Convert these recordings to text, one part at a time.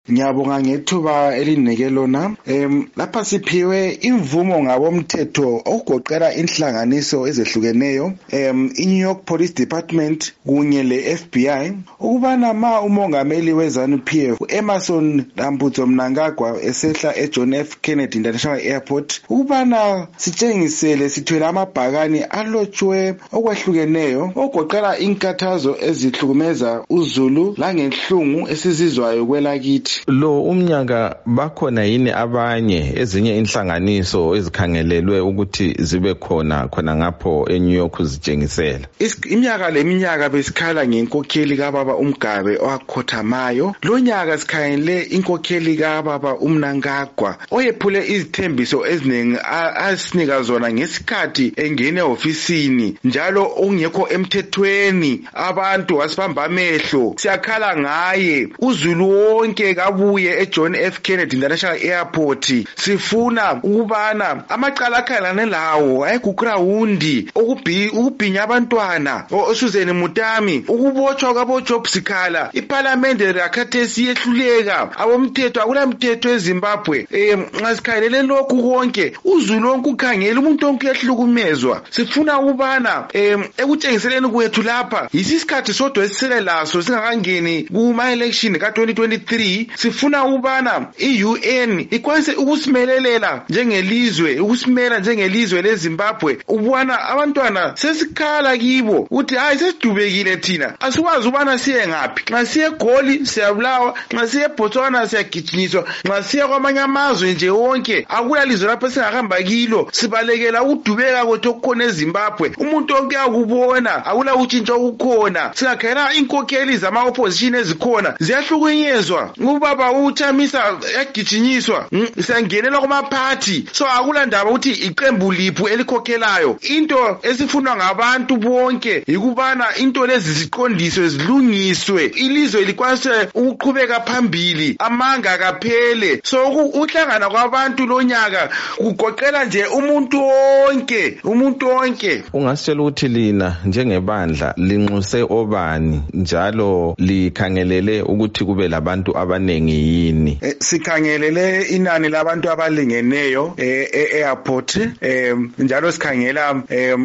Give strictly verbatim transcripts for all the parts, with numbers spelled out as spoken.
Ngiyabonga ngethuba elinike lona. Em lapha siphiwe imvumo ngabomthetho okugoqela inhlanganiso ezehlukeneyo, em iNew York Police Department kunye leF B I ukubana ma umongameli weZANU-P F uEmmerson Dambudzo Mnangagwa esehla eJohn F Kennedy International Airport ukubana sitshengisele sithwele amabhakani alotshwe okwehlukeneyo okugoqela inkathazo ezihlukumeza uZulu langenhlungu esizizwayo kwelakithi. Lo umnyaka bakhona yini abanye ezinye inhlanganiso ezikhangelelwe ukuthi zibe khona khona ngapho eNew York zitshengisela? Iminyaka leminyaka besikhala ngenkokheli kaBaba uMgabe owakhothamayo. Lo nyaka sikhangele inkokheli kaBaba uMnangagwa oyephule izithembiso eziningi asinika zona ngesikhathi engene ofisini njalo ongekho emthethweni. Abantu wasibamba amehlo, siyakhala ngaye. UZulu wonke kabuye eJohn F Kennedy International Airport. Sifuna ukubana amacala akhalane lawo ayekugrawundi ukubhinya abantwana oSuzeni Mutami, ukubotshwa kwaboJob Sikhala. Iparliament yakhathesi yehluleka, abomthetho akulamthetho eZimbabwe. Eh ngasikhalele lokhu konke uZulu wonke ukhangela umuntu wonke uyahlukumezwa. Sifuna ukubana eh ekutshengiseleni kwethu lapha yisikhathi sodwa esisele laso singakangeni kuma election ka twenty twenty-three. Sifuna ukubana iU N ikwanise ukusimelelela njengelizwe, ukusimela njengelizwe leZimbabwe. Ubona abantwana sesikhala kibo uthi hayi sesidubekile thina, asikwazi ubana siye ngapi. Nxa siye eGoli siyabulawa, nxa siye eBotswana siyagijinyiswa, nxa siye kwamanye amazwe nje wonke akula lizwe lapho singahamba kilo. Sibalekela ukudubeka kwethu okukhona eZimbabwe. Umuntu wonke akubona akula utshintsho okukhona. Singakhela inkokheli zama opposition ezikhona ziyahlukunyezwa. Ubaba uchamisa yagijinyiswa, siyangenela kuma party. So akula ndaba ukuthi iqembu liphu elikhokhelayo. Into esifunwa ngabantu bonke ikubana into lezi ziqondiswe zilungiswe, ilizwe likwanise ukuqhubeka phambili, amanga kaphele. So uhlangana kwabantu lonyaka kugoqela nje umuntu wonke, umuntu wonke. Ungasitshela ukuthi lina njengebandla linxuse obani njalo likhangelele ukuthi kube labantu abanengi yini? Eh, sikhangelele inani labantu abalingeneyo e-airport, eh njalo sikhangela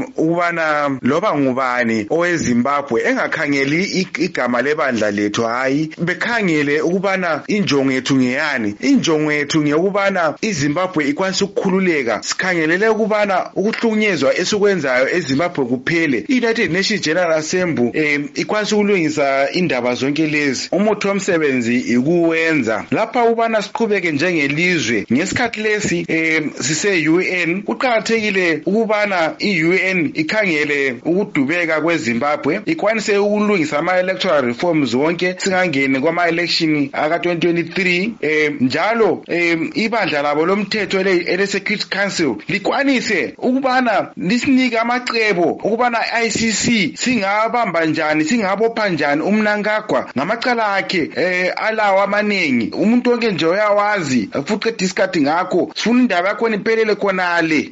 ukubana loba ngubani oweZimbabwe engakhangeli igama lebandla lethu, hayi bekhangele ukubana injongo yethu ngeyani. Injongo yethu ngeyokubana iZimbabwe ikwanise ukukhululeka. Sikhangelele ukubana ukuhlukunyezwa esikwenzayo eZimbabwe kuphele. iUnited Nations General Assembly eh ikwanise ukulungisa indaba zonke lezi. Umuthi womsebenzi ikuwenza lapha ubana siqhubeke njengelizwe. Ngesikhathi lesi eh sise U N kuqhakathekile ukubana iU N ikhangele ukudubeka kweZimbabwe, ikwanise ukulungisa ama electoral reforms wonke singangene kwama election aka twenty twenty-three. eh njalo eh ibandla labo lomthetho ele Security Council likwanise ukubana lisinike amacebo ukubana I C C singabamba njani, singabopha njani uMnangagwa ngamacala akhe eh alawo amaningi. Umuntu wonke nje uyawazi futhi discard ngakho. Sifuna indaba yakho iphelele khonale.